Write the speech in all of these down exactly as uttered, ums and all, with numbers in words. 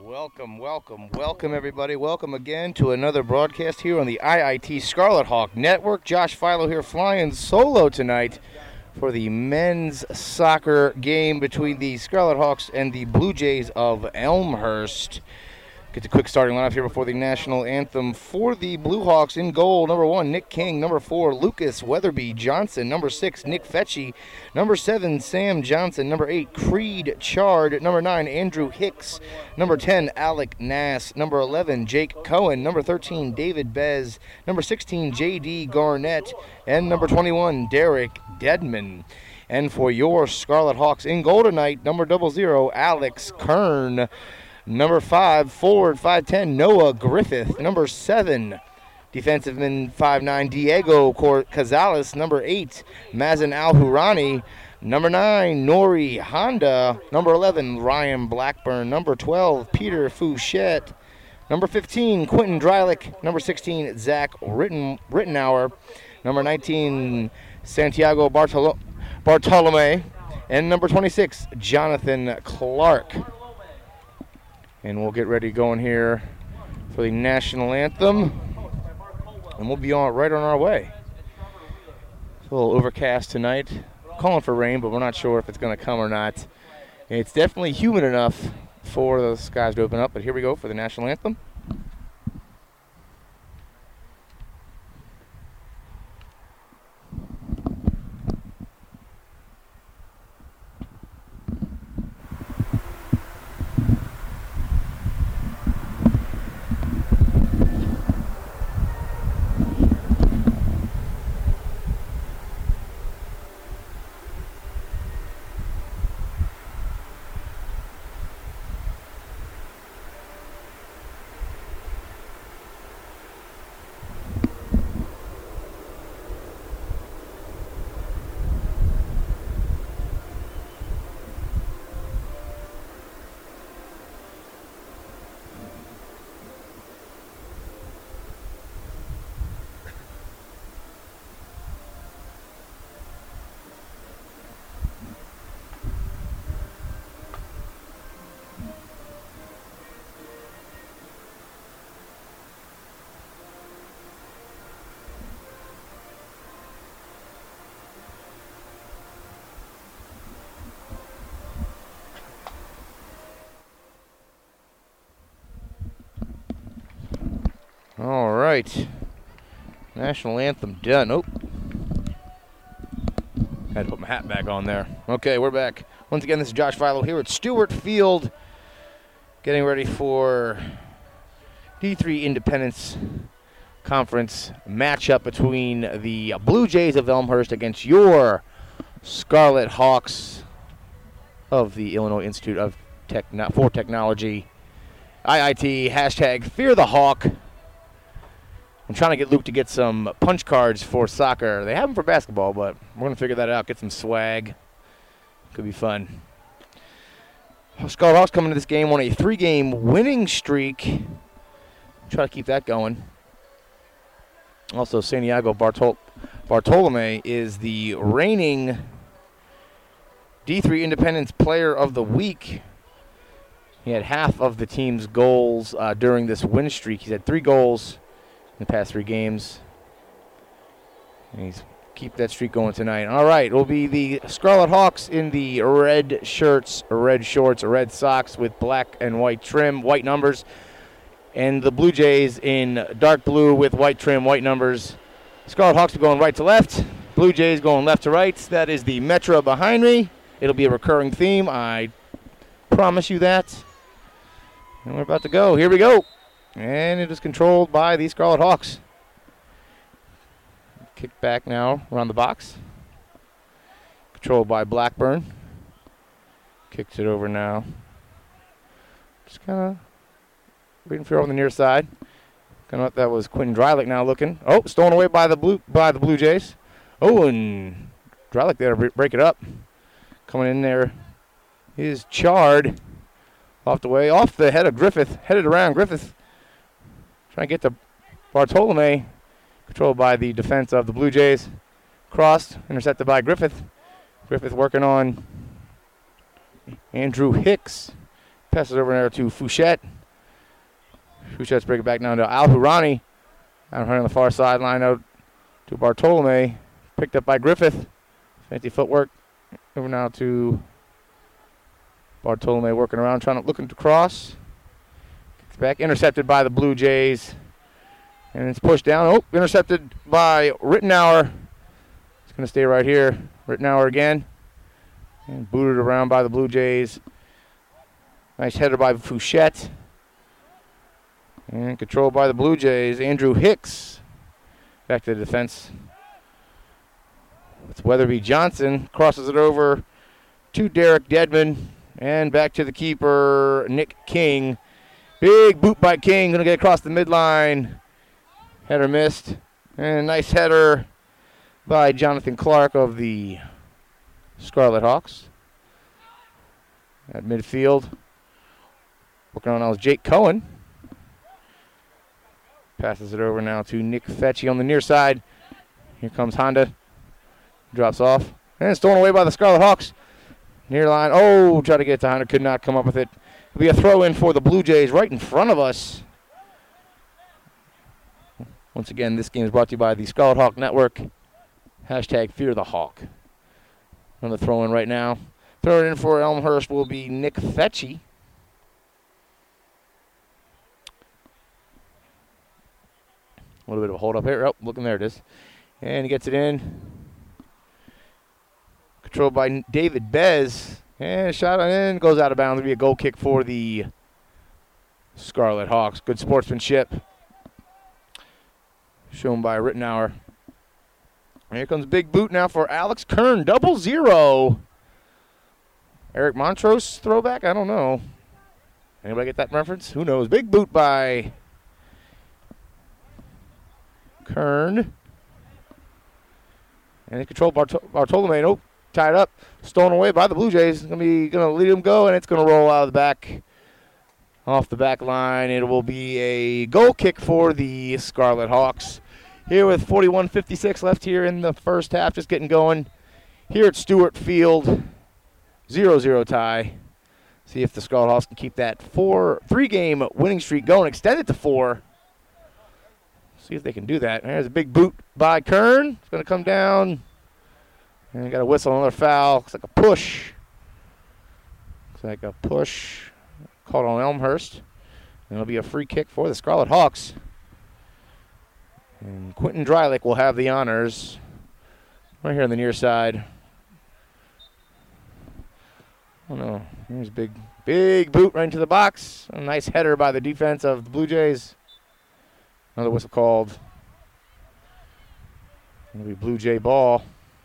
Welcome, welcome, welcome, everybody. Welcome again to another broadcast here on the I I T Scarlet Hawk Network. Josh Philo here flying solo tonight for the men's soccer game between the Scarlet Hawks and the Blue Jays of Elmhurst. Get the quick starting lineup here before the national anthem. For the Blue Hawks in goal, number one, Nick King. Number four, Lucas Weatherby Johnson. Number six, Nick Fetchy. Number seven, Sam Johnson. Number eight, Creed Chard. Number nine, Andrew Hicks. Number ten, Alec Nass. Number eleven, Jake Cohen. Number thirteen, David Bez. Number sixteen, J D Garnett. And number twenty-one, Derek Dedman. And for your Scarlet Hawks in goal tonight, number double zero, Alex Kern. Number five, forward five ten, Noah Griffith. Number seven, defensiveman five nine, Diego Cazales. Number eight, Mazen Al-Hurani. Number nine, Nori Honda. Number eleven, Ryan Blackburn. Number twelve, Peter Fouchette. Number fifteen, Quentin Drylick. Number sixteen, Zach Ritten, Rittenauer. Number nineteen, Santiago Bartolo- Bartolome. And number twenty-six, Jonathan Clark. And we'll get ready going here for the national anthem. And we'll be on right on our way. It's a little overcast tonight. Calling for rain, but we're not sure if it's going to come or not. It's definitely humid enough for the skies to open up. But here we go for the national anthem. All right. National anthem done. Oh. Had to put my hat back on there. Okay, we're back. Once again, this is Josh Philo here at Stewart Field, getting ready for D three Independence Conference matchup between the Blue Jays of Elmhurst against your Scarlet Hawks of the Illinois Institute of Techno- for Technology. I I T, hashtag Fear the Hawk. I'm trying to get Luke to get some punch cards for soccer. They have them for basketball, but we're going to figure that out, get some swag. Could be fun. Scarlet Hawks coming to this game on a three-game winning streak. Try to keep that going. Also, Santiago Bartol- Bartolome is the reigning D three Independence Player of the Week. He had half of the team's goals uh, during this win streak. He's had three goals in the past three games. And he's keep that streak going tonight. All right, it'll be the Scarlet Hawks in the red shirts, red shorts, red socks with black and white trim, white numbers. And the Blue Jays in dark blue with white trim, white numbers. Scarlet Hawks are going right to left. Blue Jays going left to right. That is the Metro behind me. It'll be a recurring theme. I promise you that. And we're about to go. Here we go. And it is controlled by the Scarlet Hawks. Kick back now around the box. Controlled by Blackburn. Kicks it over now. Just kind of waiting for on the near side. Kind of that was Quentin Drylick now looking. Oh, stolen away by the blue by the Blue Jays. Oh, and Drylick there to break it up. Coming in there is Chard. Off the way, off the head of Griffith, headed around Griffith. Trying to get to Bartolome. Controlled by the defense of the Blue Jays. Crossed, intercepted by Griffith. Griffith working on Andrew Hicks. Passes over there to Fouchette. Fouchette's bring it back down to Al-Hurani. Out on the far sideline out to Bartolome. Picked up by Griffith. Fancy footwork. Over now to Bartolome working around, trying to looking to cross. Kicks back, intercepted by the Blue Jays. And it's pushed down. Oh, intercepted by Rittenauer. It's going to stay right here. Rittenauer again. And booted around by the Blue Jays. Nice header by Fouchette. And controlled by the Blue Jays. Andrew Hicks back to the defense. It's Weatherby Johnson. Crosses it over to Derek Dedman. And back to the keeper, Nick King. Big boot by King. Going to get across the midline. Header missed. And a nice header by Jonathan Clark of the Scarlet Hawks. At midfield. Working on now is Jake Cohen. Passes it over now to Nick Fetchy on the near side. Here comes Honda. Drops off. And stolen away by the Scarlet Hawks. Near line. Oh, try to get it to Honda. Could not come up with it. It'll be a throw in for the Blue Jays right in front of us. Once again, this game is brought to you by the Scarlet Hawk Network. Hashtag Fear the Hawk. Another throw in right now. Throw it in for Elmhurst will be Nick Fetchy. A little bit of a hold up here. Oh, looking there it is. And he gets it in. Controlled by David Bez. And shot in. Goes out of bounds. It'll be a goal kick for the Scarlet Hawks. Good sportsmanship. Shown by Rittenauer. And here comes big boot now for Alex Kern. Double zero. Eric Montrose throwback? I don't know. Anybody get that reference? Who knows? Big boot by Kern. And it's controlled by Bartolome. Nope. Tied up. Stolen away by the Blue Jays. Going to be going to lead him go, and it's going to roll out of the back. Off the back line. It will be a goal kick for the Scarlet Hawks. Here with forty-one fifty-six left here in the first half. Just getting going. Here at Stewart Field. zero zero tie. See if the Scarlet Hawks can keep that four, three-game winning streak going. Extend it to four. See if they can do that. There's a big boot by Kern. It's going to come down. And got a whistle, another foul. Looks like a push. Looks like a push. Called on Elmhurst. And it'll be a free kick for the Scarlet Hawks. And Quentin Drylick will have the honors. Right here on the near side. Oh no, here's a big, big boot right into the box. A nice header by the defense of the Blue Jays. Another whistle called. It'll be Blue Jay ball.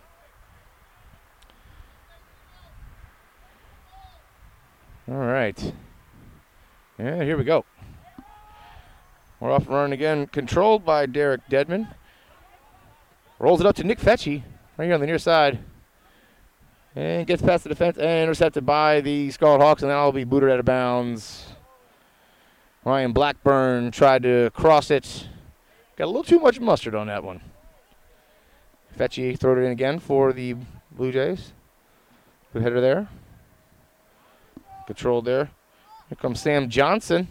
All right. Yeah, here we go. We're off and running again. Controlled by Derek Dedman. Rolls it up to Nick Fetchy. Right here on the near side. And gets past the defense and intercepted by the Scarlet Hawks, and that'll be booted out of bounds. Ryan Blackburn tried to cross it. Got a little too much mustard on that one. Fetchy throwed it in again for the Blue Jays. Good header there. Controlled there. Here comes Sam Johnson.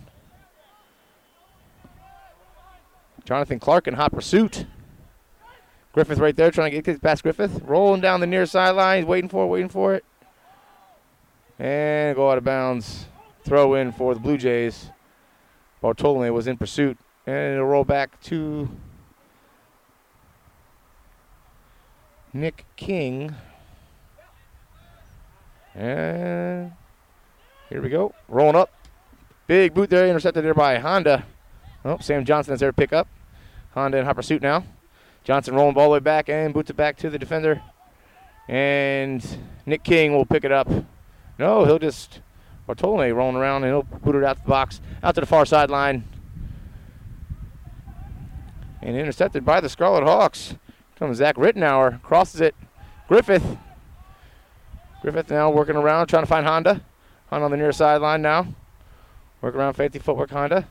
Jonathan Clark in hot pursuit. Griffith right there trying to get past Griffith. Rolling down the near sideline. He's waiting for it, waiting for it. And go out of bounds. Throw in for the Blue Jays. Bartolome was in pursuit. And it'll roll back to Nick King. And here we go. Rolling up. Big boot there. Intercepted there by Honda. Oh, Sam Johnson is there to pick up. Honda in hot pursuit now. Johnson rolling ball all the way back and boots it back to the defender. And Nick King will pick it up. No, he'll just, Bartolome rolling around and he'll boot it out to the box, out to the far sideline. And intercepted by the Scarlet Hawks. Comes Zach Rittenauer, crosses it. Griffith. Griffith now working around, trying to find Honda. Honda on the near sideline now. Working around, fancy footwork, Honda.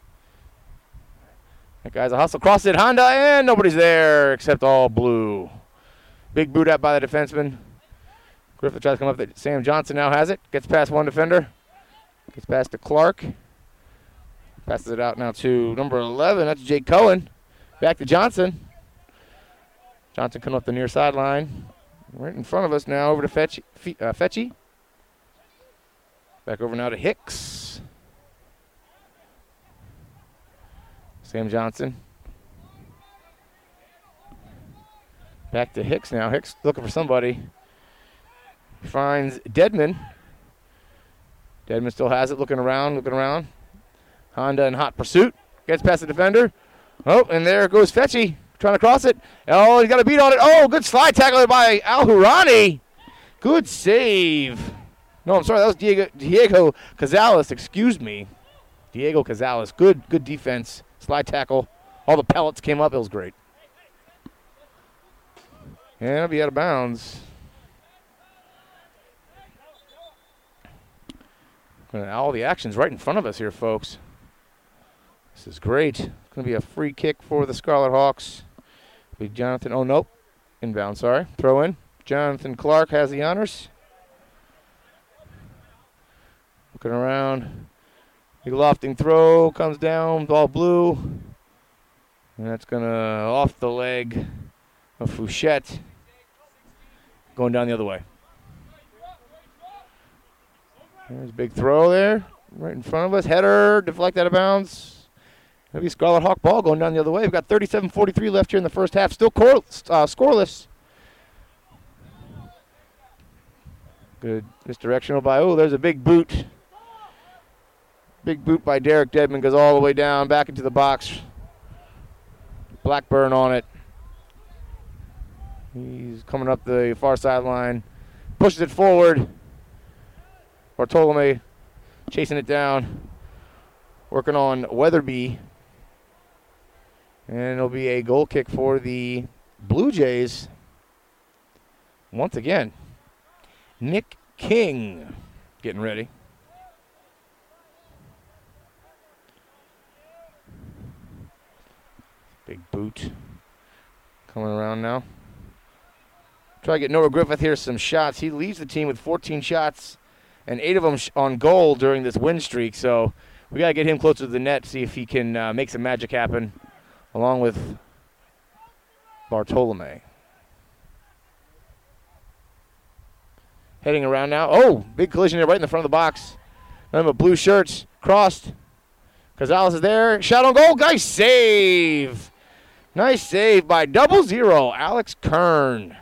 That guy's a hustle. Cross it, Honda, and nobody's there except all blue. Big boot out by the defenseman. Griffith tries to come up. Sam Johnson now has it. Gets past one defender. Gets past to Clark. Passes it out now to number eleven. That's Jake Cohen. Back to Johnson. Johnson coming up the near sideline. Right in front of us now, over to Fetchy. Uh, Fetchy. Back over now to Hicks. Sam Johnson. Back to Hicks now. Hicks looking for somebody. Finds Deadman. Deadman still has it, looking around, looking around. Honda in hot pursuit. Gets past the defender. Oh, and there goes Fetchy, trying to cross it. Oh, he's got a beat on it. Oh, good slide tackle by Al-Hurani. Good save. No, I'm sorry, that was Diego, Diego Cazales, excuse me. Diego Cazales, good, good defense. Slide tackle. All the pellets came up. It was great. And it'll be out of bounds. All the action's right in front of us here, folks. This is great. It's going to be a free kick for the Scarlet Hawks. Big Jonathan, oh, nope. Inbound, sorry. Throw in. Jonathan Clark has the honors. Looking around. Big lofting throw. Comes down. Ball blue. And that's going to off the leg of Fouchette. Going down the other way. There's a big throw there. Right in front of us. Header. Deflect out of bounds. Maybe Scarlet Hawk ball going down the other way. We've got thirty-seven forty-three left here in the first half. Still cor- uh, scoreless. Good misdirectional by, oh, there's a big boot. Big boot by Derek Deadman. Goes all the way down, back into the box. Blackburn on it. He's coming up the far sideline. Pushes it forward. Bartolome chasing it down. Working on Weatherby. And it'll be a goal kick for the Blue Jays. Once again, Nick King getting ready. Big boot coming around now. Try to get Noah Griffith here some shots. He leads the team with fourteen shots and eight of them sh- on goal during this win streak. So we got to get him closer to the net, see if he can uh, make some magic happen, along with Bartolome. Heading around now. Oh, big collision there right in the front of the box. None but blue shirts. Crossed. Cazales is there. Shot on goal. Nice save. Nice save by double zero, Alex Kern.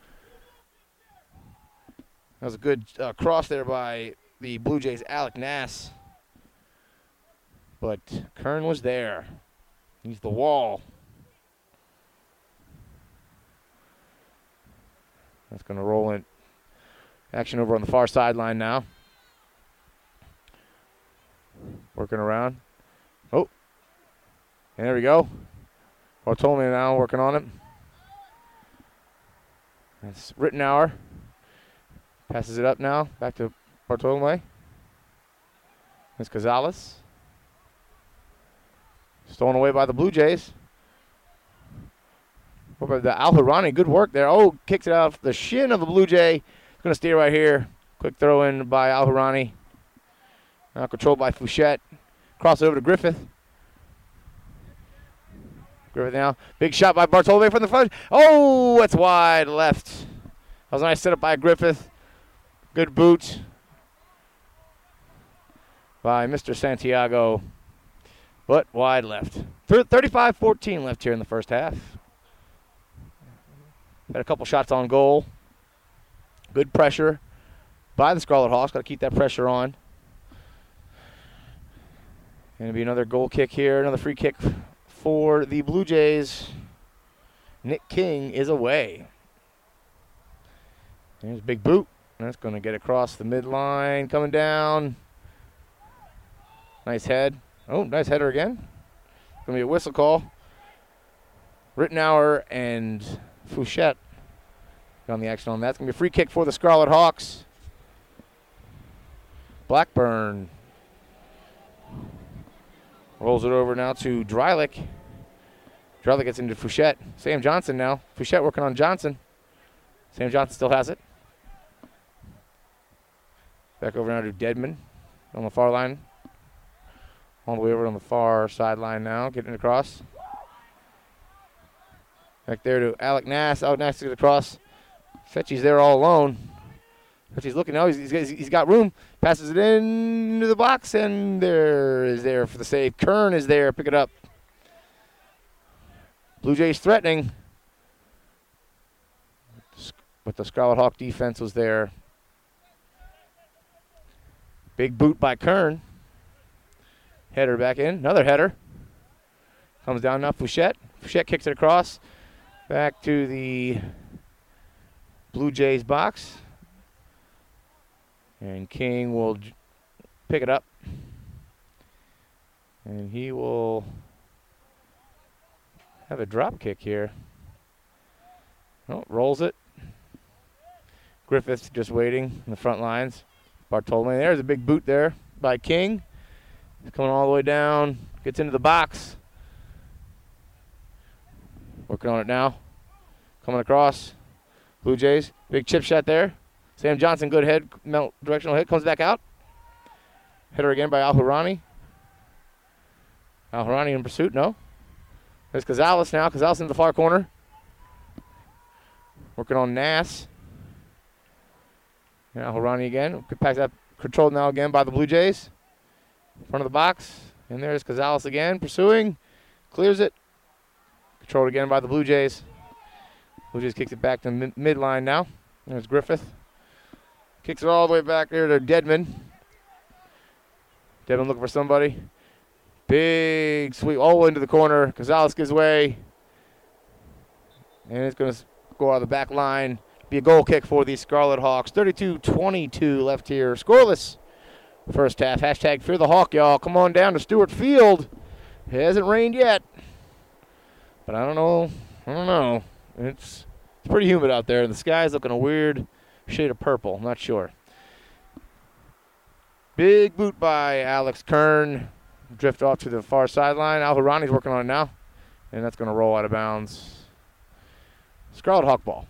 That was a good uh, cross there by the Blue Jays' Alec Nass. But Kern was there. He's the wall. That's going to roll in. Action over on the far sideline now. Working around. Oh. And there we go. Bartolome now working on it. That's Rittenauer. Passes it up now. Back to Bartolome. That's Cazales. Stolen away by the Blue Jays. Over the Al-Hurani, good work there. Oh, kicks it out of the shin of the Blue Jay. Going to stay right here. Quick throw in by Al-Hurani. Now controlled by Fouchette. Cross over to Griffith. Griffith now. Big shot by Bartolome from the front. Oh, that's wide left. That was a nice setup by Griffith. Good boot by Mister Santiago. But wide left. thirty-five fourteen left here in the first half. Had a couple shots on goal. Good pressure by the Scarlet Hawks. Got to keep that pressure on. Going to be another goal kick here. Another free kick for the Blue Jays. Nick King is away. There's a big boot. That's going to get across the midline. Coming down. Nice head. Oh, nice header again. Going to be a whistle call. Rittenauer and Fouchette on the action on that. It's going to be a free kick for the Scarlet Hawks. Blackburn rolls it over now to Dreilich. Dreilich gets into Fouchette. Sam Johnson now. Fouchette working on Johnson. Sam Johnson still has it. Back over now to Deadman. on the far line. All the way over on the far sideline now, getting across. Back there to Alec Nass. Alec Nass gets across. Fetchy's there all alone. Fetchy's looking now. He's, he's, he's got room. Passes it into the box, and there is there for the save. Kern is there. Pick it up. Blue Jays threatening. But the Scarlet Hawk defense was there. Big boot by Kern. Header back in. Another header. Comes down now. Fouchette. Fouchette kicks it across. Back to the Blue Jays box. And King will j- pick it up. And he will have a drop kick here. Oh, rolls it. Griffith just waiting in the front lines. Bartolome, there's a big boot there by King. He's coming all the way down. Gets into the box. Working on it now. Coming across. Blue Jays. Big chip shot there. Sam Johnson, good head. Directional hit. Comes back out. Hitter again by Al-Hurani. Al-Hurani in pursuit. No. There's Cazales now. Cazales in the far corner. Working on Nass. And Al-Hurani again. Packs up. Controlled now again by the Blue Jays. Front of the box. And there's Cazales again. Pursuing. Clears it. Controlled again by the Blue Jays. Blue Jays kicks it back to mid- midline now. There's Griffith. Kicks it all the way back there to Dedman. Dedman looking for somebody. Big sweep all into the corner. Cazales gives way. And it's going to go out of the back line. Be a goal kick for the Scarlet Hawks. thirty-two twenty-two left here. Scoreless first half. Hashtag Fear the Hawk, y'all. Come on down to Stewart Field. It hasn't rained yet. But I don't know. I don't know. It's, it's pretty humid out there. The sky's looking a weird shade of purple. I'm not sure. Big boot by Alex Kern. Drift off to the far sideline. Al-Hurani's working on it now. And that's going to roll out of bounds. Scarlet Hawk ball.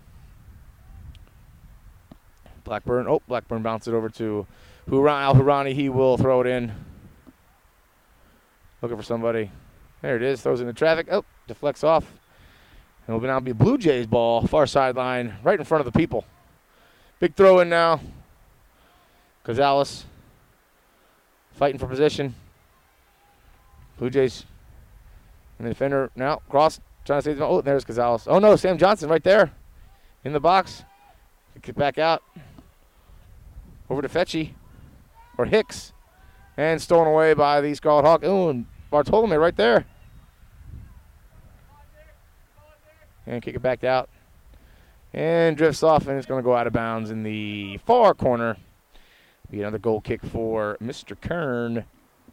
Blackburn. Oh, Blackburn bounced it over to Al-Hurani. He will throw it in. Looking for somebody. There it is. Throws it into traffic. Oh, deflects off. And it will now be a Blue Jays ball. Far sideline. Right in front of the people. Big throw in now. Cazales. Fighting for position. Blue Jays. And the defender now. Cross. Trying to save them. Oh, there's Cazales. Oh, no. Sam Johnson right there. In the box. Get back out. Over to Fetchy. Or Hicks. And stolen away by the Scarlet Hawk. Oh, and Bartolome right there. And kick it back out. And drifts off, and it's going to go out of bounds in the far corner. Be another goal kick for Mister Kern.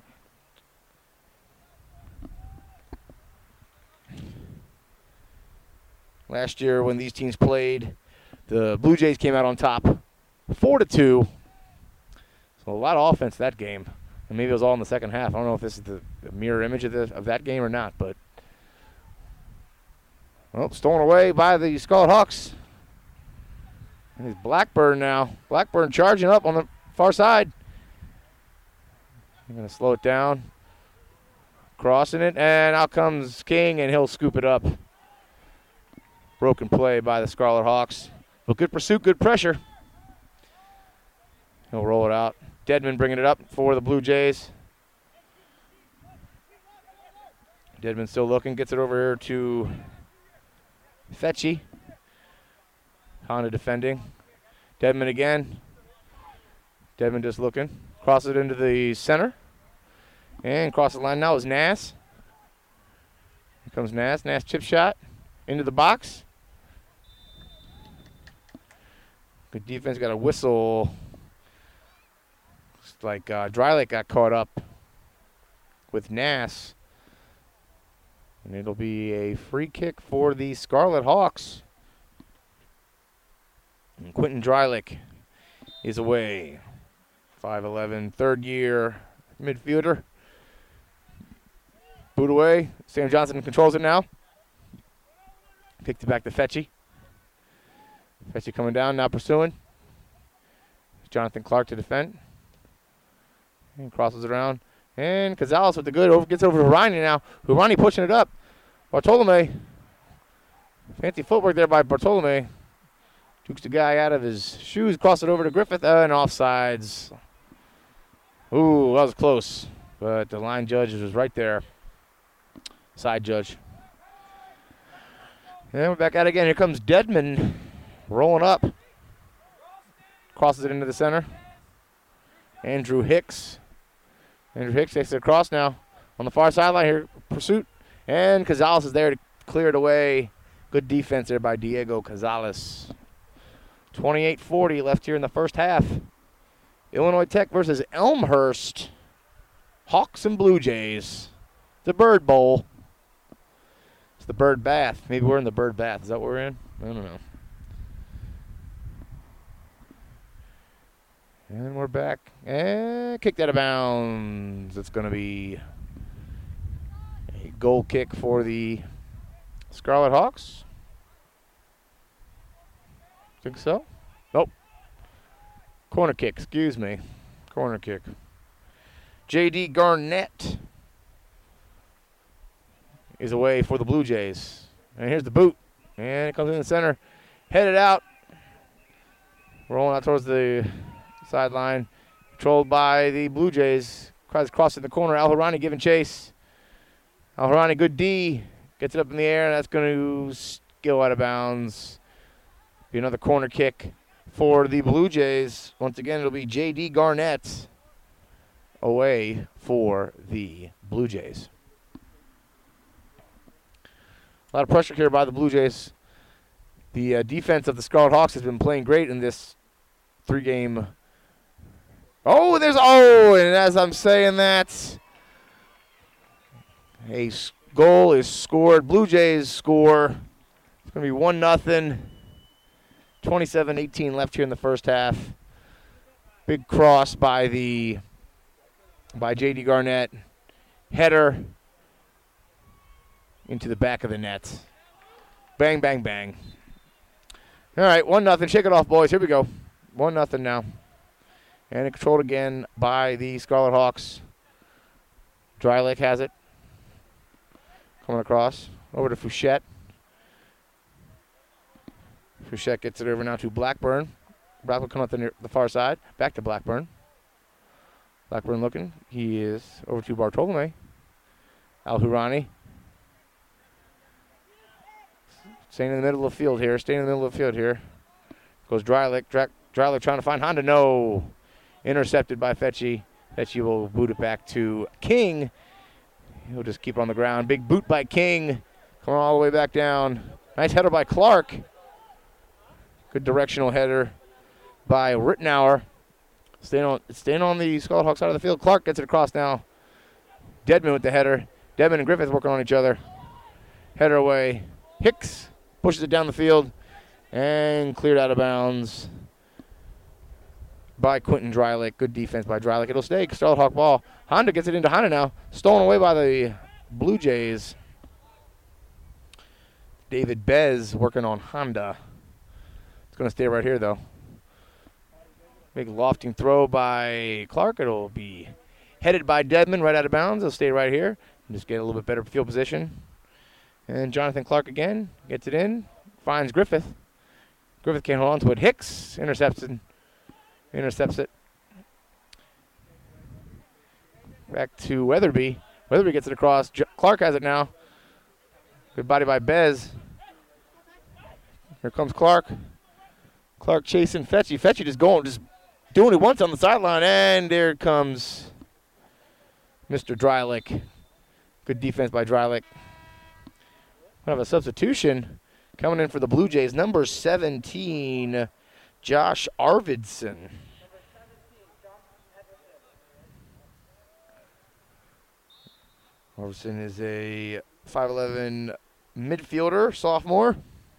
Last year when these teams played, the Blue Jays came out on top four to two. So a lot of offense that game. And maybe it was all in the second half. I don't know if this is the, the mirror image of, the, of that game or not, but oh, stolen away by the Scarlet Hawks. And it's Blackburn now. Blackburn charging up on the far side. I'm going to slow it down. Crossing it, and out comes King, and he'll scoop it up. Broken play by the Scarlet Hawks. But good pursuit, good pressure. He'll roll it out. Dedman bringing it up for the Blue Jays. Dedman still looking. Gets it over here to Fetchy. Honda defending. Dedman again. Dedman just looking. Crosses it into the center. And across the line now is Nass. Here comes Nass. Nass chip shot into the box. Good defense. Got a whistle. Looks like uh, Drylick got caught up with Nass. And it'll be a free kick for the Scarlet Hawks. And Quentin Drylick is away. five eleven, third year midfielder. Boot away. Sam Johnson controls it now. Kicked it back to Fetchy. Fetchy coming down, now pursuing. Jonathan Clark to defend. And crosses it around. And Cazales with the good. Over, gets over to Hurani now. Hurani pushing it up. Bartolome. Fancy footwork there by Bartolome. Dukes the guy out of his shoes. Cross it over to Griffith. Uh, and offsides. Ooh, that was close. But the line judge was right there. Side judge. And we're back out again. Here comes Dedman rolling up. Crosses it into the center. Andrew Hicks. Andrew Hicks takes it across now. On the far sideline here, pursuit. And Cazales is there to clear it away. Good defense there by Diego Cazales. twenty-eight forty left here in the first half. Illinois Tech versus Elmhurst. Hawks and Blue Jays. The Bird Bowl. It's the Bird Bath. Maybe we're in the Bird Bath. Is that what we're in? I don't know. And we're back. And kicked out of bounds. It's going to be a goal kick for the Scarlet Hawks. Think so? Nope. Corner kick, excuse me. Corner kick. J D Garnett is away for the Blue Jays. And here's the boot. And it comes in the center. Headed out. Rolling out towards the sideline. Controlled by the Blue Jays. Tries crossing the corner. Al-Harani giving chase. Al-Harani, good D. Gets it up in the air, and that's going to go out of bounds. Be another corner kick for the Blue Jays. Once again, it'll be J D Garnett away for the Blue Jays. A lot of pressure here by the Blue Jays. The uh, defense of the Scarlet Hawks has been playing great in this three-game. Oh, there's oh, and as I'm saying that, a goal is scored. Blue Jays score. It's going to be one nothing. twenty-seven eighteen left here in the first half. Big cross by the by J D Garnett. Header into the back of the net. Bang, bang, bang. All right, one nothing. Shake it off, boys. Here we go. one nothing now. And it controlled again by the Scarlet Hawks. Drylick has it. Coming across. Over to Fouchette. Fouchette gets it over now to Blackburn. Blackburn coming up the, near, the far side. Back to Blackburn. Blackburn looking. He is over to Bartolome. Al-Hurani. Staying in the middle of the field here. Staying in the middle of the field here. Goes Drylick. Drylick trying to find Honda. No. Intercepted by Fetchy. Fetchy will boot it back to King. He'll just keep it on the ground. Big boot by King. Coming all the way back down. Nice header by Clark. Good directional header by Rittenauer. Staying on, staying on the Scarlet Hawks side of the field. Clark gets it across now. Dedman with the header. Dedman and Griffith working on each other. Header away. Hicks pushes it down the field and cleared out of bounds by Quentin Drylick. Good defense by Drylick. It'll stay. Scarlet Hawk ball. Honda gets it into Honda now. Stolen away by the Blue Jays. David Bez working on Honda. It's going to stay right here, though. Big lofting throw by Clark. It'll be headed by Dedman right out of bounds. It'll stay right here and just get a little bit better field position. And Jonathan Clark again gets it in. Finds Griffith. Griffith can't hold on to it. Hicks intercepts it. Intercepts it. Back to Weatherby. Weatherby gets it across. J- Clark has it now. Good body by Bez. Here comes Clark. Clark chasing Fetchy. Fetchy just going, just doing what he wants on the sideline. And there comes Mister Drylick. Good defense by Drylick. We'll have a substitution coming in for the Blue Jays. Number seventeen, Josh Arvidsson. Arvidsson is a five eleven midfielder, sophomore.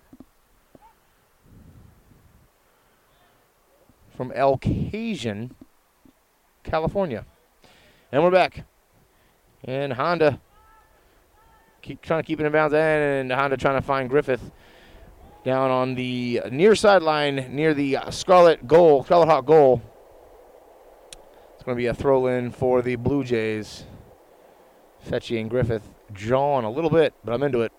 From El Cajon, California. And we're back. And Honda keep trying to keep it in bounds. And Honda trying to find Griffith down on the near sideline near the Scarlet goal, Scarlet Hawk goal. It's going to be a throw-in for the Blue Jays. Fetchy and Griffith jawing a little bit, but I'm into it.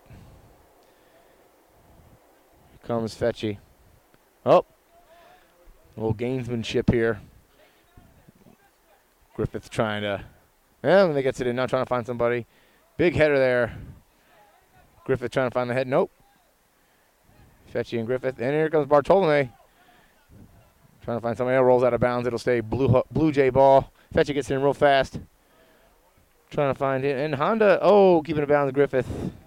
Here comes Fetchy. Oh, a little gamesmanship here. Griffith trying to, yeah, when they gets it in now, trying to find somebody. Big header there. Griffith trying to find the head. Nope. Fetchy and Griffith. And here comes Bartolome. Trying to find somebody else. Rolls out of bounds. It'll stay Blue, Blue Jay ball. Fetchy gets in real fast. Trying to find it. And Honda, oh, keeping it bounds. Griffith.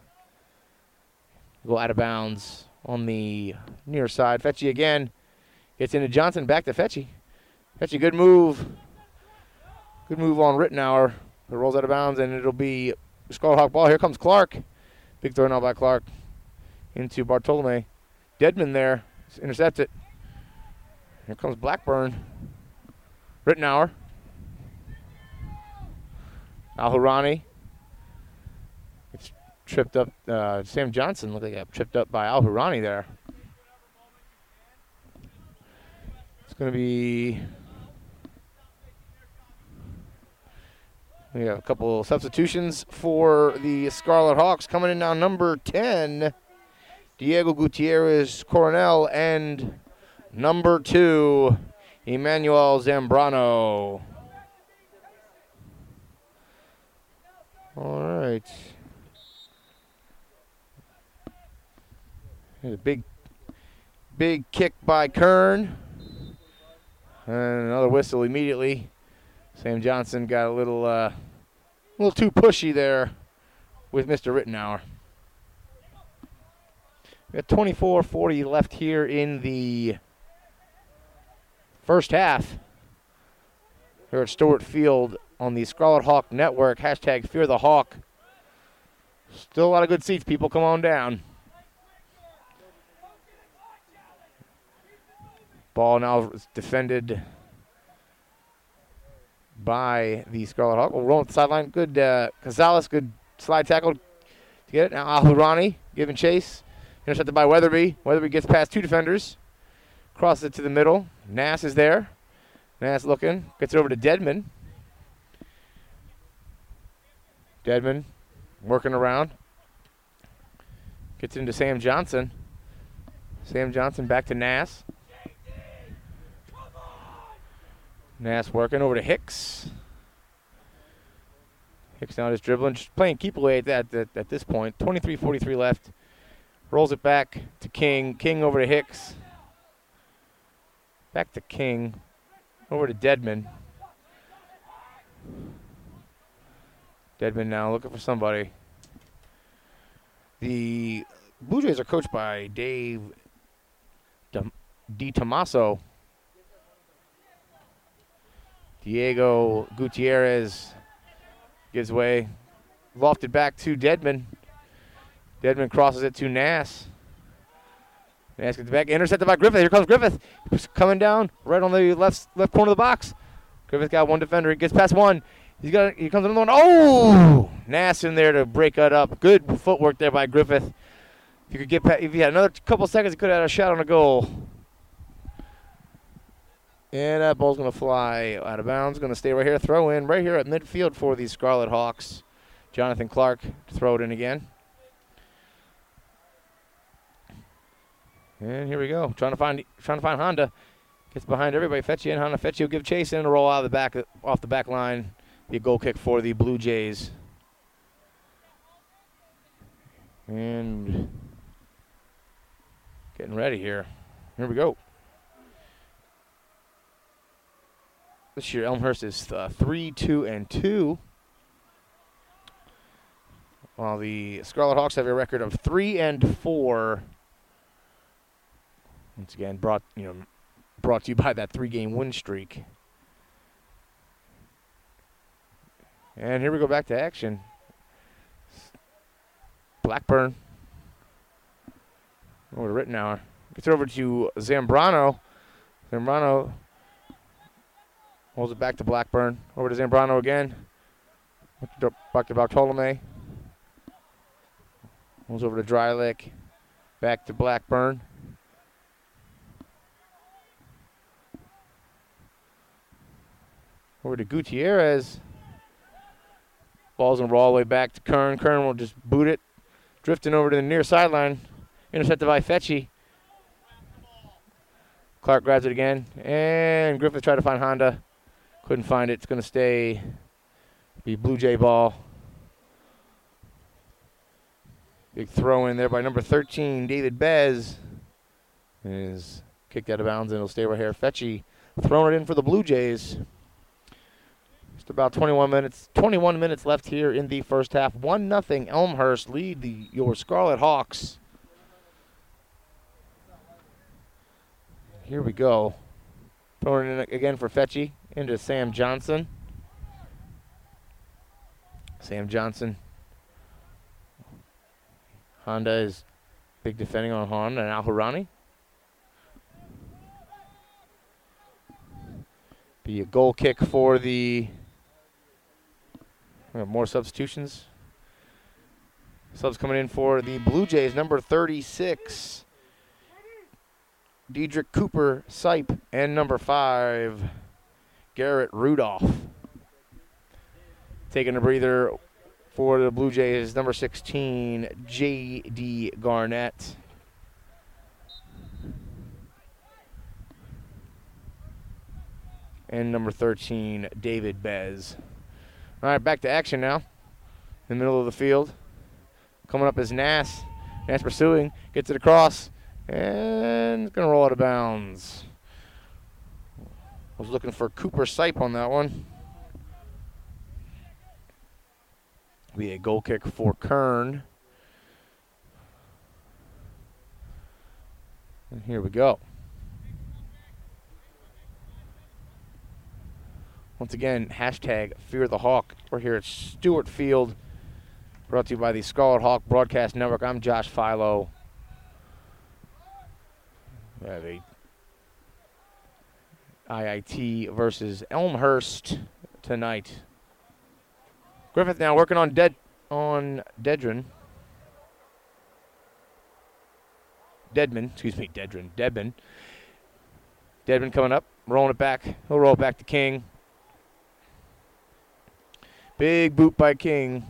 Go out of bounds on the near side. Fetchy again. Gets into Johnson. Back to Fetchy. Fetchy, good move. Good move on Rittenauer. It rolls out of bounds, and it'll be Scarlet Hawk ball. Here comes Clark. Big throw now by Clark into Bartolome. Deadman there. Intercepts it. Here comes Blackburn. Rittenauer. Al-Hurani. It's tripped up. Uh, Sam Johnson looked like he got tripped up by Al-Hurani there. It's going to be... We have a couple substitutions for the Scarlet Hawks. Coming in now, number ten, Diego Gutierrez Coronel, and number two, Emmanuel Zambrano. All right. Here's a big, big kick by Kern. And another whistle immediately. Sam Johnson got a little, uh, a little too pushy there with Mister Rittenauer. We got twenty-four forty left here in the first half. Here at Stewart Field on the Scarlet Hawk Network. Hashtag Fear the Hawk. Still a lot of good seats, people. Come on down. Ball now is defended by the Scarlet Hawk. We'll roll at the sideline. Good, uh, Gonzalez, good slide tackle to get it. Now Al-Hurani giving chase. Intercepted by Weatherby. Weatherby gets past two defenders. Crosses it to the middle. Nass is there. Nass looking. Gets it over to Deadman. Deadman working around. Gets into Sam Johnson. Sam Johnson back to Nass. Nass working over to Hicks. Hicks now just dribbling, just playing keep away at that at, at this point. twenty-three forty-three left. Rolls it back to King. King over to Hicks. Back to King. Over to Deadman. Deadman now looking for somebody. The Blue Jays are coached by Dave DiTomaso. Diego Gutierrez gives way. Lofted back to Deadman. Deadman crosses it to Nass. Nass gets back. Intercepted by Griffith. Here comes Griffith. He's coming down right on the left left corner of the box. Griffith got one defender. He gets past one. He's got. Here comes another one. Oh! Nass in there to break that up. Good footwork there by Griffith. If you could get past, if he had another couple seconds, he could have had a shot on a goal. And that ball's going to fly out of bounds. Going to stay right here. Throw in right here at midfield for the Scarlet Hawks. Jonathan Clark to throw it in again. And here we go. Trying to find trying to find Honda. Gets behind everybody. Fetchy and Honda. Fetchy will give chase in and roll out of the back off the back line. Be a goal kick for the Blue Jays. And getting ready here. Here we go. This year, Elmhurst is uh, three, two, and two. While the Scarlet Hawks have a record of three and four. Once again, brought you know, brought to you by that three-game win streak. And here we go back to action. Blackburn. Over to Rittenauer. Gets it over to Zambrano. Zambrano holds it back to Blackburn. Over to Zambrano again. Back to Bartolome. Holds over to Drylick. Back to Blackburn. Over to Gutierrez. Ball's going to roll all the way back to Kern. Kern will just boot it. Drifting over to the near sideline. Intercepted by Fetchy. Clark grabs it again. And Griffith tried to find Honda. Couldn't find it. It's going to stay be Blue Jay ball. Big throw in there by number thirteen, David Bez. Is kicked out of bounds, and it'll stay right here. Fetchy throwing it in for the Blue Jays. Just about twenty-one minutes. twenty-one minutes left here in the first half. one nothing Elmhurst lead the your Scarlet Hawks. Here we go. Throwing it in again for Fetchy into Sam Johnson. Sam Johnson. Honda is big defending on Honda and Al-Hurani. Be a goal kick for the we have more substitutions. Subs coming in for the Blue Jays, number thirty-six, Diedrich Cooper Sipe, and number five, Garrett Rudolph. Taking a breather for the Blue Jays, number sixteen, J D Garnett. And number thirteen, David Bez. All right, back to action now. In the middle of the field. Coming up is Nass. Nass pursuing, gets it across, and going to roll out of bounds. Was looking for Cooper Sipe on that one. Be a goal kick for Kern. And here we go. Once again, hashtag Fear the Hawk. We're here at Stewart Field, brought to you by the Scarlet Hawk Broadcast Network. I'm Josh Philo. We have a I I T versus Elmhurst tonight. Griffith now working on Dead on Dedrin. Deadman, excuse me, Dedrin, Dedman. Dedman coming up, rolling it back. He'll roll it back to King. Big boot by King.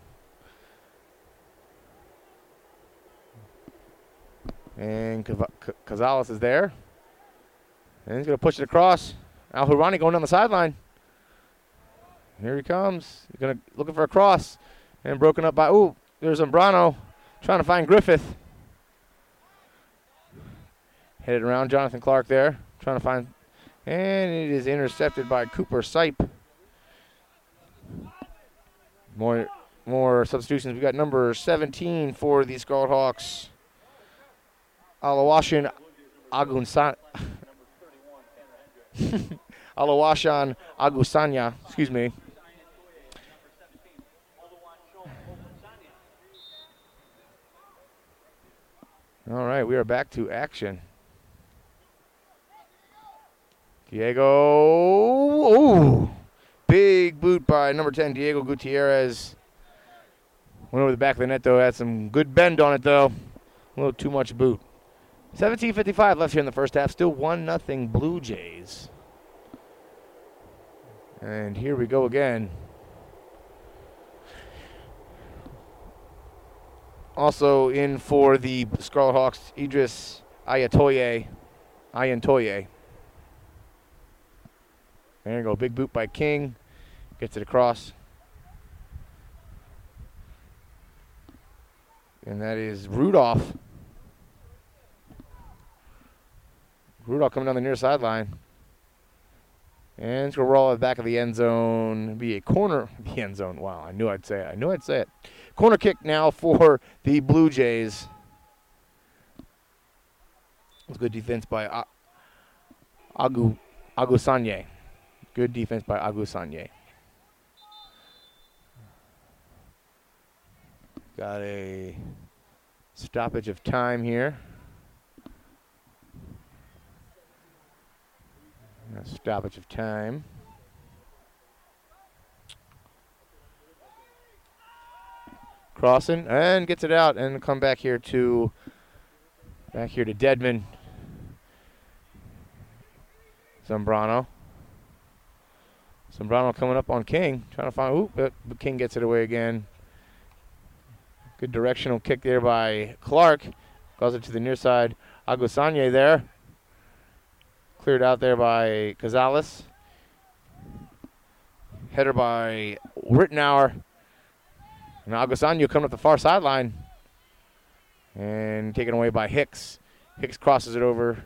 And Cazales is there. And he's going to push it across. Al-Hurani going down the sideline. Here he comes. He's gonna looking for a cross. And broken up by, ooh, there's Zambrano trying to find Griffith. Headed around Jonathan Clark there. Trying to find, and it is intercepted by Cooper Sipe. More more substitutions. We got number seventeen for the Scarlet Hawks. Alawashan Agunsan. Alawashan Agusanya, excuse me. All right, we are back to action. Diego, oh, big boot by number ten, Diego Gutierrez. Went over the back of the net, though. Had some good bend on it, though. A little too much boot. seventeen fifty-five left here in the first half. Still one nothing Blue Jays. And here we go again. Also in for the Scarlet Hawks, Idris Ayatoye. Ayantoye. There you go. Big boot by King. Gets it across. And that is Rudolph. Rudolph coming down the near sideline. And it's going to roll at the back of the end zone. Be a corner. The end zone. Wow, I knew I'd say it. I knew I'd say it. Corner kick now for the Blue Jays. It's good defense by Agu Agusanye. Good defense by Agusanye. Got a stoppage of time here. A stoppage of time. Crossing and gets it out and come back here to back here to Dedman. Zambrano. Zambrano coming up on King, trying to find, oop, but King gets it away again. Good directional kick there by Clark. Goes it to the near side. Agusanye there. Cleared out there by Gonzalez. Header by Rittenauer. And Agusanye coming up the far sideline. And taken away by Hicks. Hicks crosses it over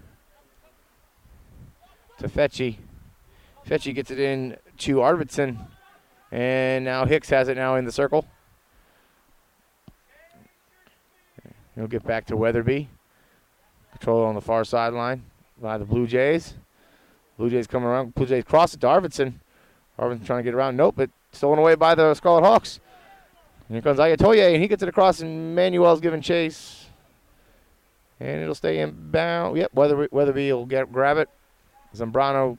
to Fetchy. Fetchy gets it in to Arvidsson. And now Hicks has it now in the circle. He'll get back to Weatherby. Control on the far sideline by the Blue Jays. Blue Jays coming around. Blue Jays cross it to Arvidsson. Arvidsson trying to get around. Nope, but stolen away by the Scarlet Hawks. And here comes Ayatoye, and he gets it across, and Manuel's giving chase. And it'll stay inbound. Yep, Weatherby, Weatherby will get grab it. Zambrano.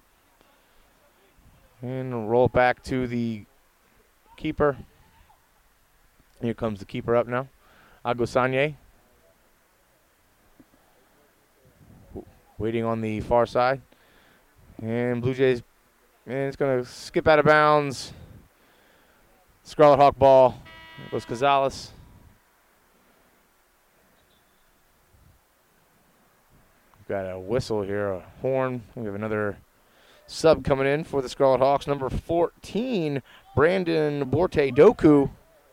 And roll it back to the keeper. Here comes the keeper up now. Agusanye. Waiting on the far side. And Blue Jays, and it's going to skip out of bounds. Scarlet Hawk ball. There goes Gonzalez. We've got a whistle here, a horn. We have another sub coming in for the Scarlet Hawks. Number fourteen, Brandon Borte Doku.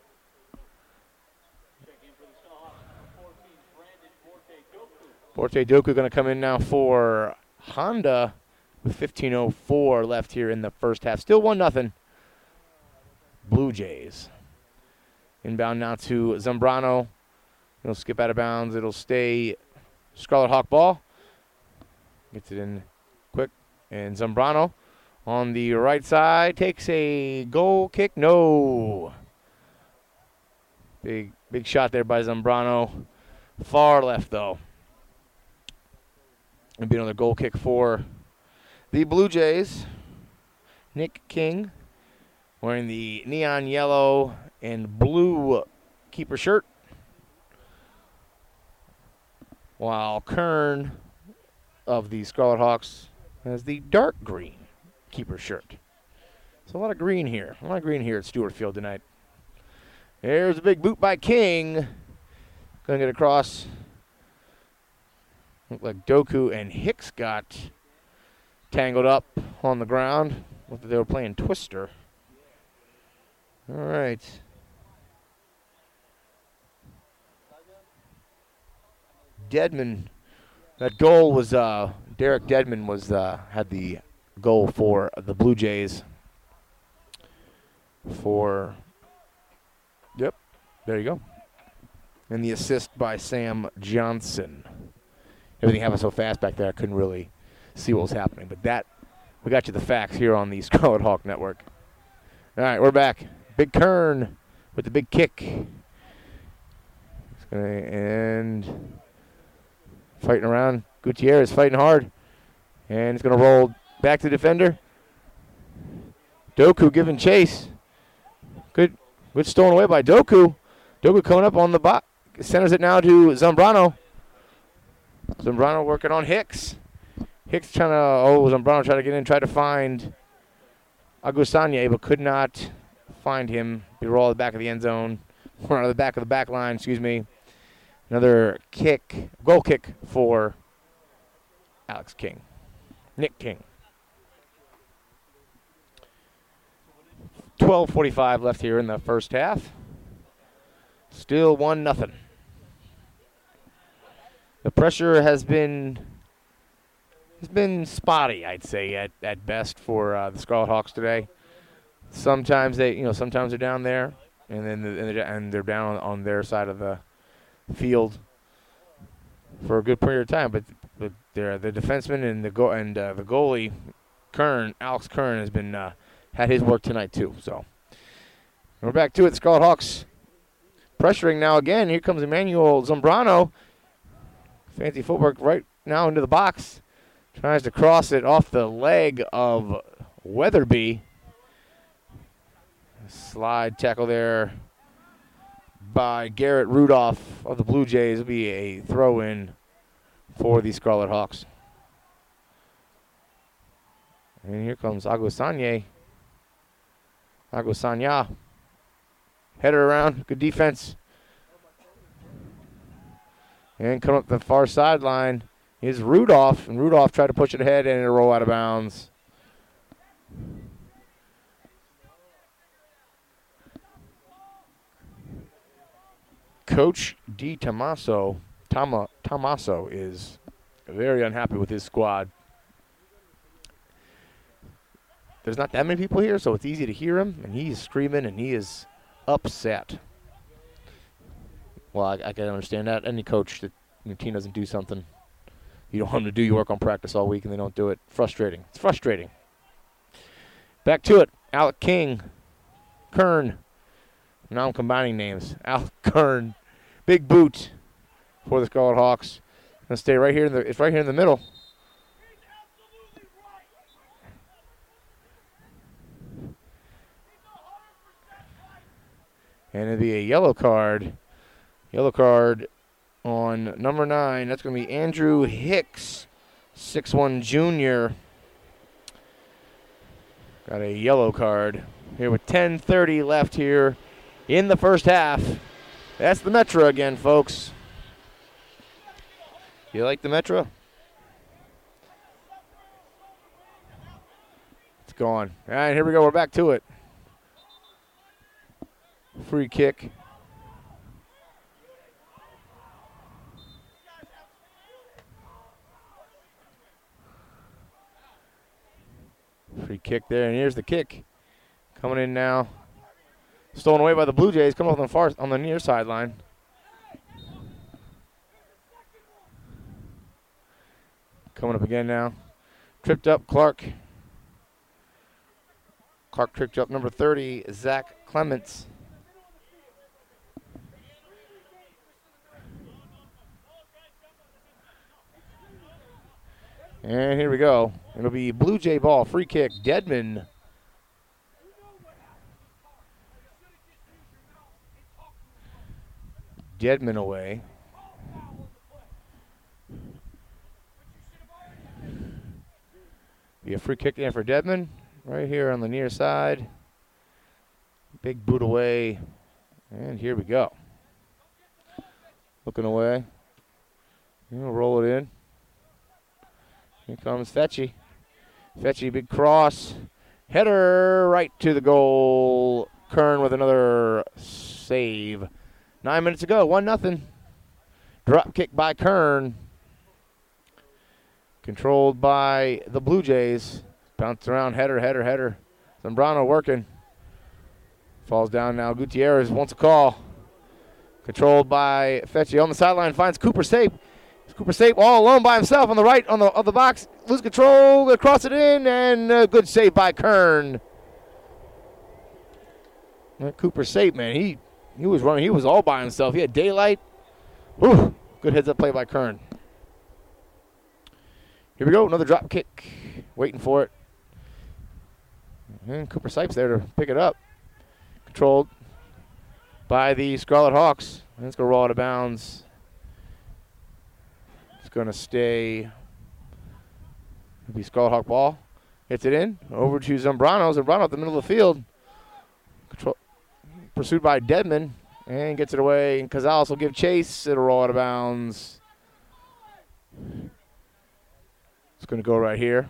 Borte Doku going to come in now for Honda with fifteen oh four left here in the first half. Still one nothing. Blue Jays. Inbound now to Zambrano. It'll skip out of bounds. It'll stay Scarlet Hawk ball. Gets it in quick. And Zambrano on the right side takes a goal kick. No. Big, big shot there by Zambrano. Far left, though. It'll be another goal kick for the Blue Jays. Nick King wearing the neon yellow and blue keeper shirt, while Kern of the Scarlet Hawks has the dark green keeper shirt. So a lot of green here. A lot of green here at Stewart Field tonight. There's a big boot by King. Going to get across. Looked like Doku and Hicks got tangled up on the ground. Looked like they were playing Twister. All right. Dedman. That goal was uh, Derek Dedman was uh, had the goal for the Blue Jays. For yep, there you go. And the assist by Sam Johnson. Everything happened so fast back there, I couldn't really see what was happening. But that, we got you the facts here on the Scarlet Hawk Network. All right, we're back. Big Kern with the big kick. It's gonna end. Fighting around. Gutierrez fighting hard. And it's going to roll back to the defender. Doku giving chase. Good good stolen away by Doku. Doku coming up on the box. Centers it now to Zambrano. Zambrano working on Hicks. Hicks trying to, oh, Zambrano trying to get in, tried to find Agusanye, but could not find him. Be rolled at the back of the end zone. Or out of the back of the back line, excuse me. Another kick, goal kick for Alex King. Nick King. twelve forty-five left here in the first half. Still one nothing. The pressure has been has been spotty, I'd say, at, at best for uh, the Scarlet Hawks today. Sometimes they, you know, sometimes they're down there, and then the, and, they're, and they're down on, on their side of the field for a good period of time, but but the the defenseman and the go and uh, the goalie Kern, Alex Kern, has been uh, had his work tonight too. So we're back to it. The Scarlet Hawks pressuring now again. Here comes Emmanuel Zambrano. Fancy footwork right now into the box. Tries to cross it off the leg of Weatherby. Slide tackle there by Garrett Rudolph of the Blue Jays. Will be a throw-in for the Scarlet Hawks. And here comes Agusanye. Agusanya. Header around. Good defense. And coming up the far sideline is Rudolph. And Rudolph tried to push it ahead and it'll roll out of bounds. Coach Di Tommaso, Tama, Tommaso is very unhappy with his squad. There's not that many people here, so it's easy to hear him, and he is screaming, and he is upset. Well, I, I can understand that. Any coach that your team doesn't do something, you don't want them to do your work on practice all week, and they don't do it. Frustrating. It's frustrating. Back to it. Alec King, Kern. Now I'm combining names. Alec Kern, big boot for the Scarlet Hawks. Gonna stay right here in the. It's right here in the middle. And it'll be a yellow card. Yellow card on number nine. That's going to be Andrew Hicks, six one junior. Got a yellow card here with ten thirty left here in the first half. That's the Metro again, folks. You like the Metro? It's gone. All right, here we go. We're back to it. Free kick. Free kick there, and here's the kick. Coming in now. Stolen away by the Blue Jays. Coming up on the far, on the near sideline. Coming up again now. Tripped up Clark. Clark tripped up number thirty, Zach Clements. And here we go. It'll be Blue Jay ball, free kick, Deadman. Deadman away. Be a free kick there for Deadman. Right here on the near side. Big boot away. And here we go. Looking away. We'll roll it in. Here comes Fetchy. Fetchy, big cross. Header right to the goal. Kern with another save. Nine minutes ago, one nothing. Drop kick by Kern. Controlled by the Blue Jays. Bounced around, header, header, header. Zambrano working. Falls down now. Gutierrez wants a call. Controlled by Fetchy on the sideline. Finds Cooper Sape. Cooper Sape all alone by himself on the right on the of the box. Lose control, gonna cross it in, and a good save by Kern. That Cooper Sape, man, he he was running. He was all by himself. He had daylight. Whew, good heads up play by Kern. Here we go, another drop kick. Waiting for it. And Cooper Sape's there to pick it up. Controlled by the Scarlet Hawks. And it's gonna roll out of bounds. Going to stay. It'll be Scarlet Hawk ball. Hits it in. Over to Zambrano. Zambrano at the middle of the field. Control, pursued by Deadman. And gets it away. And Cazales will give chase. It'll roll out of bounds. It's going to go right here.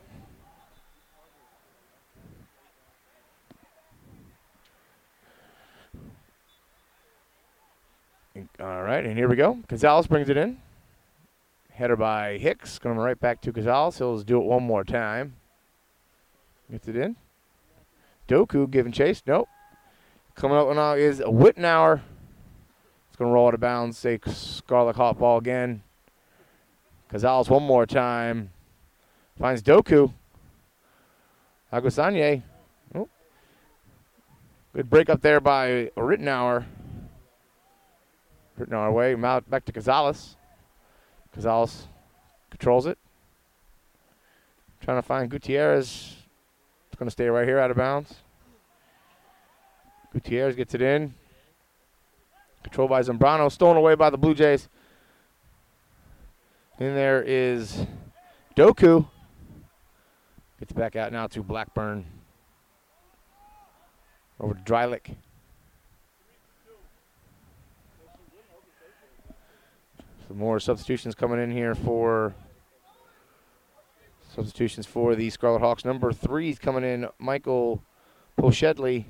All right, and here we go. Cazales brings it in. Header by Hicks. Going right back to Cazales. He'll do it one more time. Gets it in. Doku giving chase. Nope. Coming up now is Wittenauer. It's going to roll out of bounds. Say Scarlet Hawk ball again. Cazales one more time. Finds Doku. Agusanye. Oh. Good break up there by Rittenauer. Rittenauer away. Out back to Cazales. Cazales controls it. Trying to find Gutierrez. It's going to stay right here out of bounds. Gutierrez gets it in. Controlled by Zambrano. Stolen away by the Blue Jays. And there is Doku. Gets back out now to Blackburn. Over to Drylick. Some more substitutions coming in here for substitutions for the Scarlet Hawks. Number three is coming in, Michael Pochedley.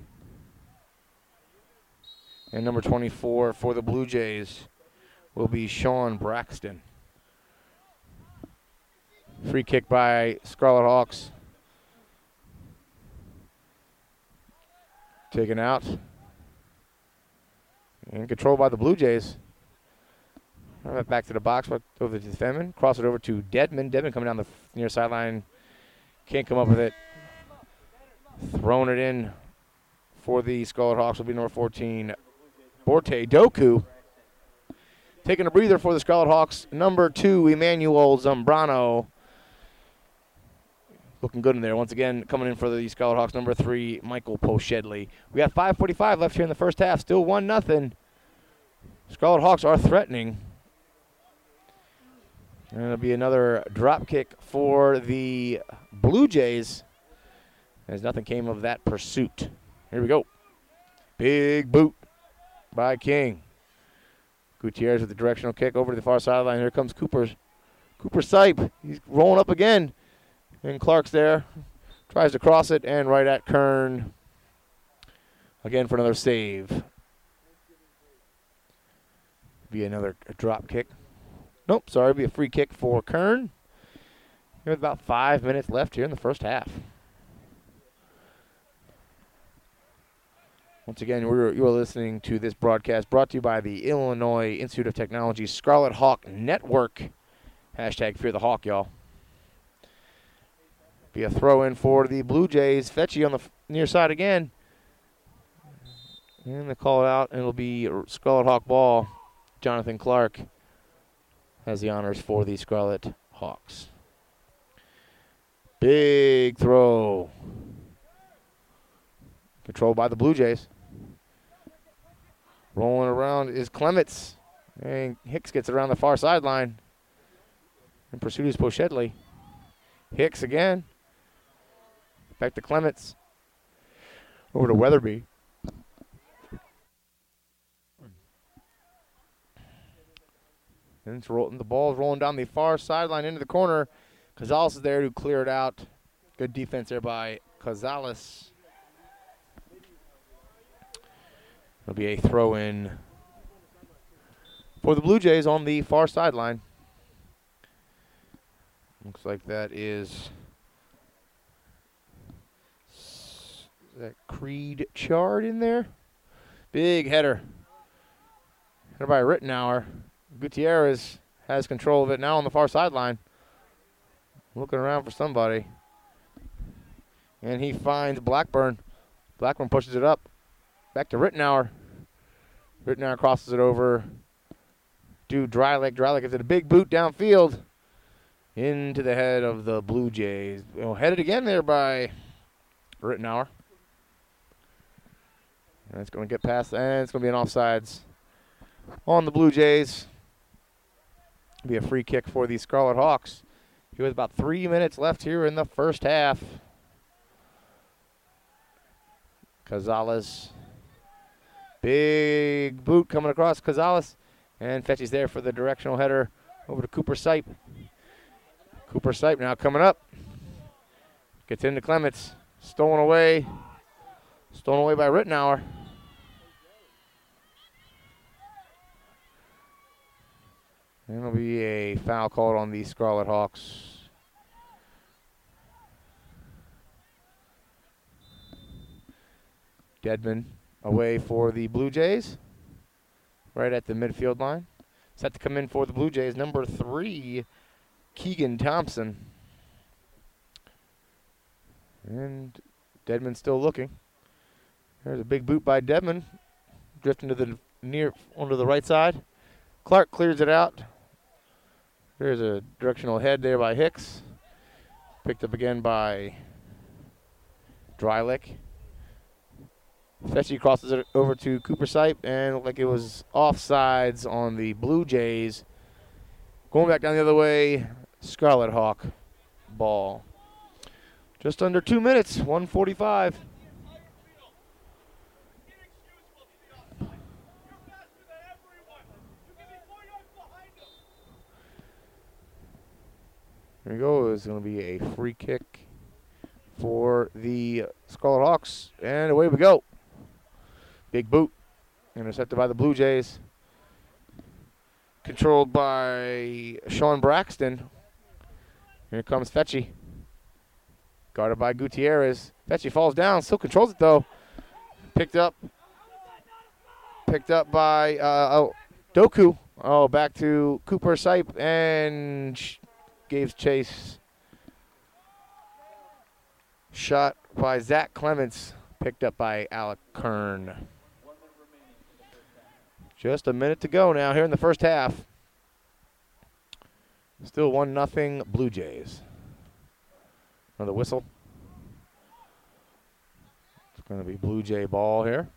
And number twenty-four for the Blue Jays will be Sean Braxton. Free kick by Scarlet Hawks. Taken out. And controlled by the Blue Jays. Right back to the box, over to Fenman. Cross it over to Deadman. Deadman coming down the near sideline. Can't come up with it. Throwing it in for the Scarlet Hawks will be number fourteen, Borte Doku. Taking a breather for the Scarlet Hawks, number two, Emmanuel Zambrano. Looking good in there. Once again, coming in for the Scarlet Hawks, number three, Michael Pochedley. We got five forty-five left here in the first half. Still one nothing. Scarlet Hawks are threatening. And it'll be another drop kick for the Blue Jays, as nothing came of that pursuit. Here we go. Big boot by King. Gutierrez with the directional kick over to the far sideline. Here comes Cooper. Cooper Sipe. He's rolling up again. And Clark's there. Tries to cross it, and right at Kern. Again for another save. Be another drop kick. Nope, sorry, be a free kick for Kern. There's about five minutes left here in the first half. Once again, we're, you're listening to this broadcast brought to you by the Illinois Institute of Technology Scarlet Hawk Network. Hashtag Fear the Hawk, y'all. Be a throw in for the Blue Jays. Fetchy on the f- near side again. And they call it out, and it'll be Scarlet Hawk ball. Jonathan Clark has the honors for the Scarlet Hawks. Big throw. Controlled by the Blue Jays. Rolling around is Clements. And Hicks gets it around the far sideline. In pursuit is Pochedley. Hicks again. Back to Clements. Over to Weatherby. And it's rolling, the ball's rolling down the far sideline into the corner. Cazales is there to clear it out. Good defense there by Cazales. It'll be a throw-in for the Blue Jays on the far sideline. Looks like that is, is that Creed Chard in there. Big header. Header by Rittenauer. Gutierrez has control of it now on the far sideline. Looking around for somebody. And he finds Blackburn. Blackburn pushes it up. Back to Rittenauer. Rittenauer crosses it over to Drylick. Drylick gives it a big boot downfield into the head of the Blue Jays. Oh, headed again there by Rittenauer. And it's going to get past, and it's going to be an offsides on the Blue Jays. It'll be a free kick for the Scarlet Hawks. Here with about three minutes left here in the first half. Cazales. Big boot coming across Cazales. And Fetchy's there for the directional header over to Cooper Sipe. Cooper Sipe now coming up. Gets into Clements. Stolen away. Stolen away by Rittenauer. And it'll be a foul called on the Scarlet Hawks. Deadman away for the Blue Jays. Right at the midfield line. Set to come in for the Blue Jays, number three, Keegan Thompson. And Deadman still looking. There's a big boot by Deadman. Drifting to the near, onto the right side. Clark clears it out. There's a directional head there by Hicks. Picked up again by Drylick. Fetchy crosses it over to Cooper Sipe, and looked like it was offsides on the Blue Jays. Going back down the other way, Scarlet Hawk ball. Just under two minutes, one forty-five. we go. It's going to be a free kick for the Scarlet Hawks. And away we go. Big boot. Intercepted by the Blue Jays. Controlled by Sean Braxton. Here comes Fetchy. Guarded by Gutierrez. Fetchy falls down. Still controls it, though. Picked up. Picked up by uh, oh, Doku. Oh, back to Cooper Sipe. And sh- gave chase. Shot by Zach Clements. Picked up by Alec Kern. Just a minute to go now here in the first half. Still one nothing Blue Jays. Another whistle. It's going to be Blue Jay ball here.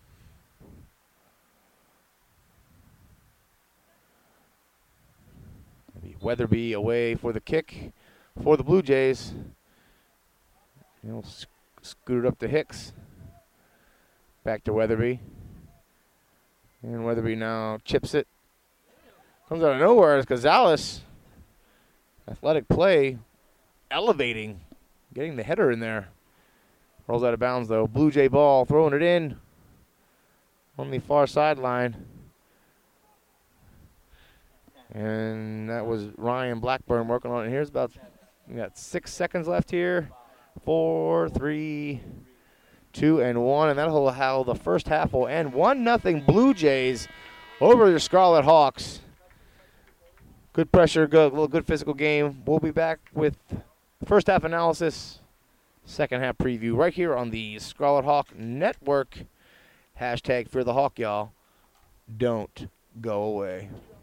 Maybe Weatherby away for the kick for the Blue Jays. You know, sc- scooted up to Hicks. Back to Weatherby. And Weatherby now chips it. Comes out of nowhere as Gonzalez. Athletic play. Elevating. Getting the header in there. Rolls out of bounds, though. Blue Jay ball. Throwing it in. On the far sideline. And that was Ryan Blackburn working on it. Here's about, we got six seconds left here. Four, three, two, and one. And that'll how the first half will end. One nothing Blue Jays over the Scarlet Hawks. Good pressure, good, little good physical game. We'll be back with first half analysis, second half preview right here on the Scarlet Hawk Network. Hashtag Fear the Hawk, y'all. Don't go away.